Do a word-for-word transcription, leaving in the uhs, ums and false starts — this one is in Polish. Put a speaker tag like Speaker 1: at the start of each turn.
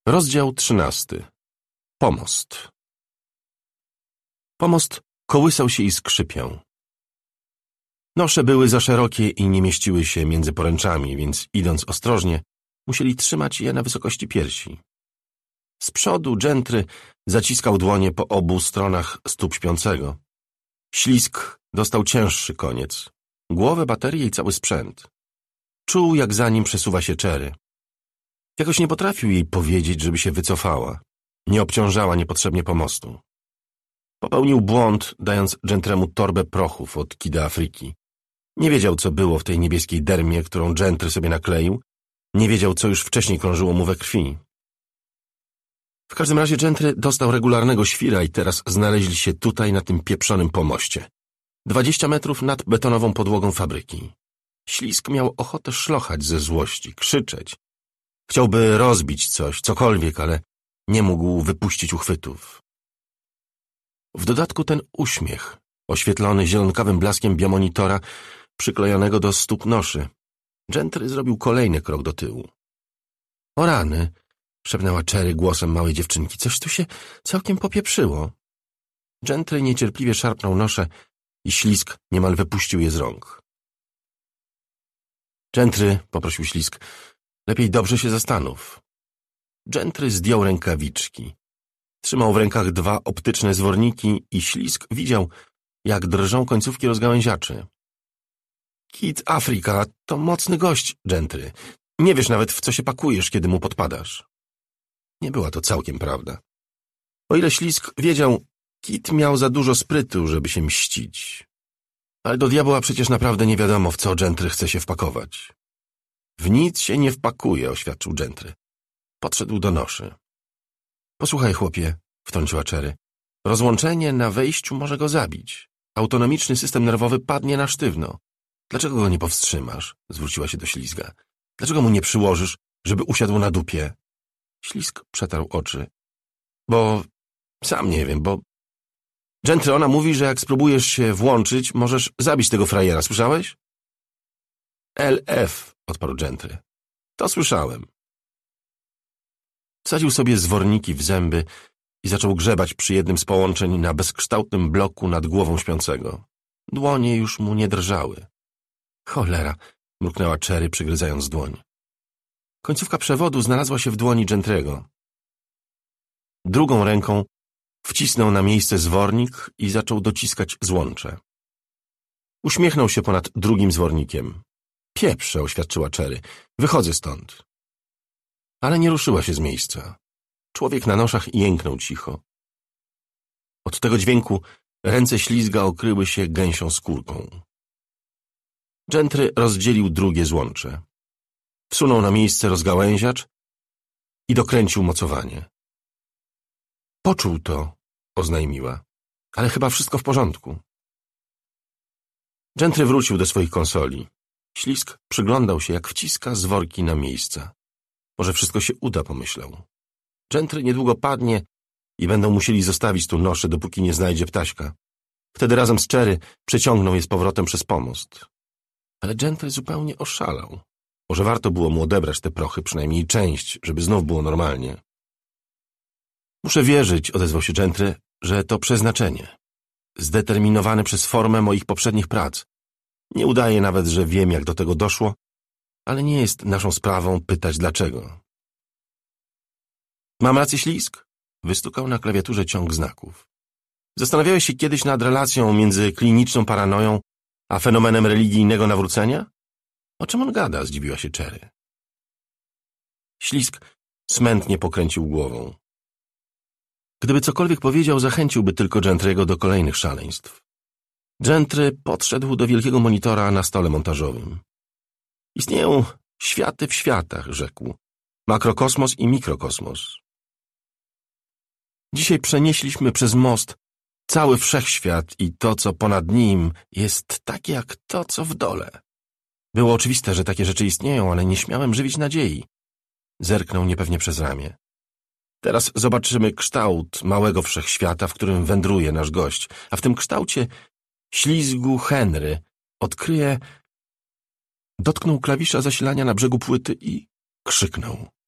Speaker 1: Rozdział trzynasty. Pomost. Pomost kołysał się i skrzypiał. Nosze były za szerokie i nie mieściły się między poręczami, więc idąc ostrożnie, musieli trzymać je na wysokości piersi. Z przodu Gentry zaciskał dłonie po obu stronach stóp śpiącego. Ślizg dostał cięższy koniec, głowę, baterię i cały sprzęt. Czuł, jak za nim przesuwa się Cherry. Jakoś nie potrafił jej powiedzieć, żeby się wycofała. Nie obciążała niepotrzebnie pomostu. Popełnił błąd, dając Gentremu torbę prochów od Kida Afryki. Nie wiedział, co było w tej niebieskiej dermie, którą Gentry sobie nakleił. Nie wiedział, co już wcześniej krążyło mu we krwi. W każdym razie Gentry dostał regularnego świra i teraz znaleźli się tutaj, na tym pieprzonym pomoście. Dwadzieścia metrów nad betonową podłogą fabryki. Ślizg miał ochotę szlochać ze złości, krzyczeć. Chciałby rozbić coś, cokolwiek, ale nie mógł wypuścić uchwytów. W dodatku ten uśmiech, oświetlony zielonkawym blaskiem biomonitora przyklejonego do stóp noszy. Gentry zrobił kolejny krok do tyłu. — O rany! — szepnęła Cherry głosem małej dziewczynki. — Coś tu się całkiem popieprzyło. Gentry niecierpliwie szarpnął nosze i ślizg niemal wypuścił je z rąk. — Gentry — poprosił ślizg — lepiej dobrze się zastanów. Gentry zdjął rękawiczki. Trzymał w rękach dwa optyczne zworniki i ślizg widział, jak drżą końcówki rozgałęziaczy. Kid Afryka to mocny gość, Gentry. Nie wiesz nawet, w co się pakujesz, kiedy mu podpadasz. Nie była to całkiem prawda. O ile ślizg wiedział, Kid miał za dużo sprytu, żeby się mścić. Ale do diabła przecież naprawdę nie wiadomo, w co Gentry chce się wpakować. W nic się nie wpakuje, oświadczył Gentry. Podszedł do noszy. Posłuchaj, chłopie, wtrąciła Cherry. Rozłączenie na wejściu może go zabić. Autonomiczny system nerwowy padnie na sztywno. Dlaczego go nie powstrzymasz? Zwróciła się do ślizga. Dlaczego mu nie przyłożysz, żeby usiadł na dupie? Ślizg przetarł oczy. Bo sam nie wiem, bo... Gentry, ona mówi, że jak spróbujesz się włączyć, możesz zabić tego frajera, słyszałeś? L F, odparł Gentry. To słyszałem. Wsadził sobie zworniki w zęby i zaczął grzebać przy jednym z połączeń na bezkształtnym bloku nad głową śpiącego. Dłonie już mu nie drżały. Cholera, mruknęła Cherry, przygryzając dłoń. Końcówka przewodu znalazła się w dłoni Gentry'ego. Drugą ręką wcisnął na miejsce zwornik i zaczął dociskać złącze. Uśmiechnął się ponad drugim zwornikiem. Pieprze, oświadczyła Cherry. Wychodzę stąd. Ale nie ruszyła się z miejsca. Człowiek na noszach jęknął cicho. Od tego dźwięku ręce ślizga okryły się gęsią skórką. Gentry rozdzielił drugie złącze. Wsunął na miejsce rozgałęziacz i dokręcił mocowanie. Poczuł to, oznajmiła, ale chyba wszystko w porządku. Gentry wrócił do swoich konsoli. Ślizg przyglądał się, jak wciska zworki na miejsca. Może wszystko się uda, pomyślał. Gentry niedługo padnie i będą musieli zostawić tu noszę, dopóki nie znajdzie ptaśka. Wtedy razem z Cherry przeciągną je z powrotem przez pomost. Ale Gentry zupełnie oszalał. Może warto było mu odebrać te prochy, przynajmniej część, żeby znów było normalnie. Muszę wierzyć, odezwał się Gentry, że to przeznaczenie. Zdeterminowane przez formę moich poprzednich prac. Nie udaję nawet, że wiem, jak do tego doszło, ale nie jest naszą sprawą pytać dlaczego. Mam rację, ślizg? Wystukał na klawiaturze ciąg znaków. Zastanawiałeś się kiedyś nad relacją między kliniczną paranoją a fenomenem religijnego nawrócenia? O czym on gada? Zdziwiła się Cherry. Ślizg smętnie pokręcił głową. Gdyby cokolwiek powiedział, zachęciłby tylko Gentry'ego do kolejnych szaleństw. Gentry podszedł do wielkiego monitora na stole montażowym. Istnieją światy w światach, rzekł. Makrokosmos i mikrokosmos. Dzisiaj przenieśliśmy przez most cały wszechświat i to, co ponad nim, jest takie jak to, co w dole. Było oczywiste, że takie rzeczy istnieją, ale nie śmiałem żywić nadziei. Zerknął niepewnie przez ramię. Teraz zobaczymy kształt małego wszechświata, w którym wędruje nasz gość, a w tym kształcie ślizgu Henry odkryje... Dotknął klawisza zasilania na brzegu płyty i krzyknął.